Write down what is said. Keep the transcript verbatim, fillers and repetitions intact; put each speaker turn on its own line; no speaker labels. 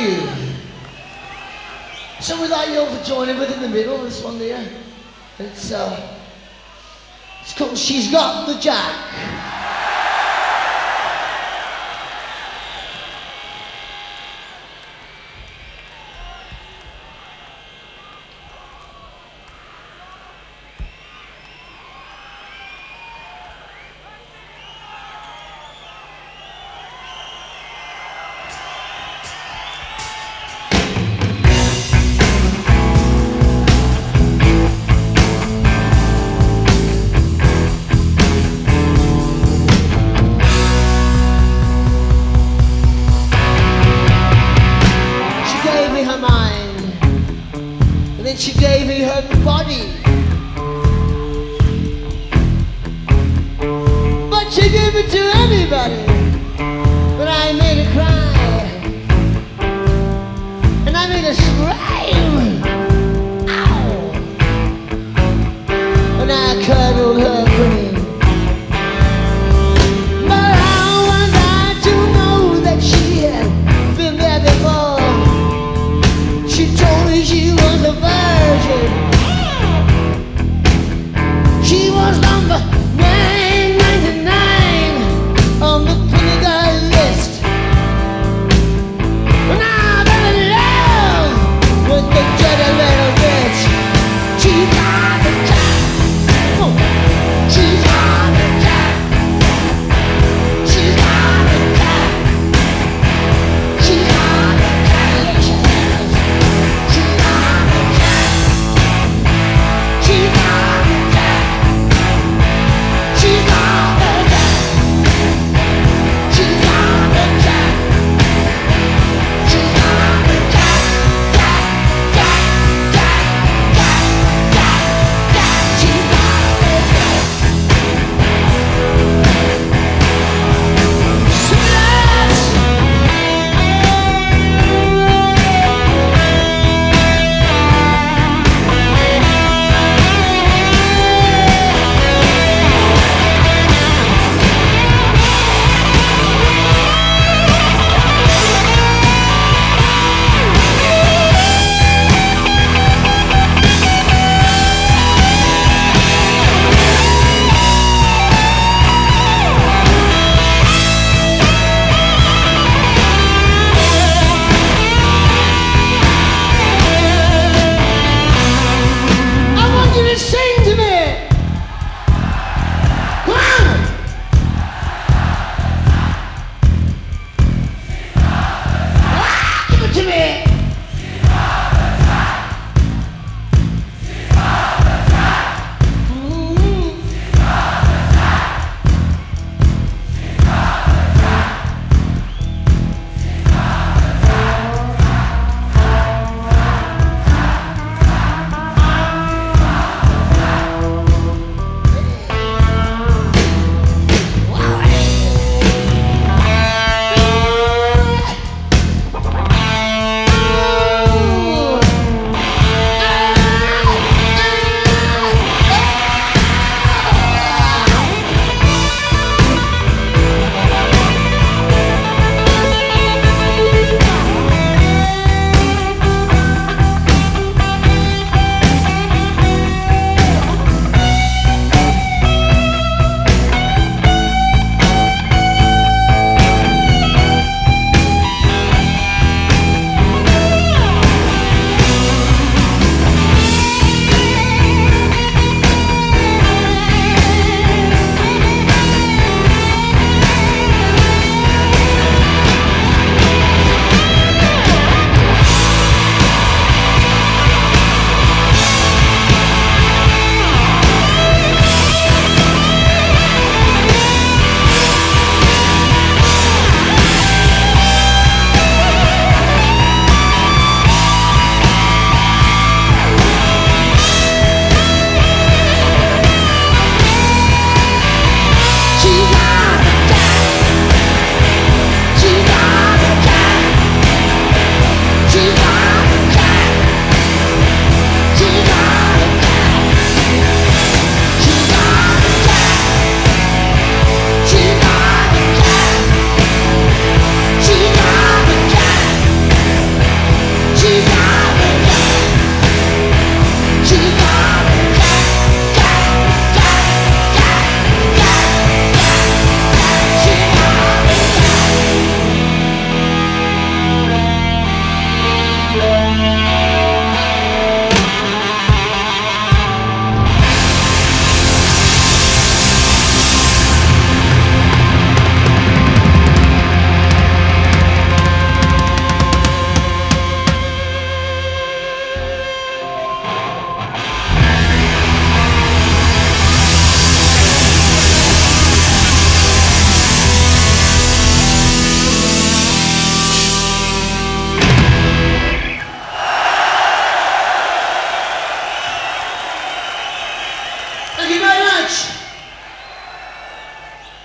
you. So we'd like you all to join in with in the middle, this one there. It's, uh, it's called She's Got the Jack. Then she gave me her body, but she gave it to anybody. But I made her cry, and I made her scream. Ow! When I cuddled her queen. But how was I to know that she had been there before? She told me she was a virgin. She was number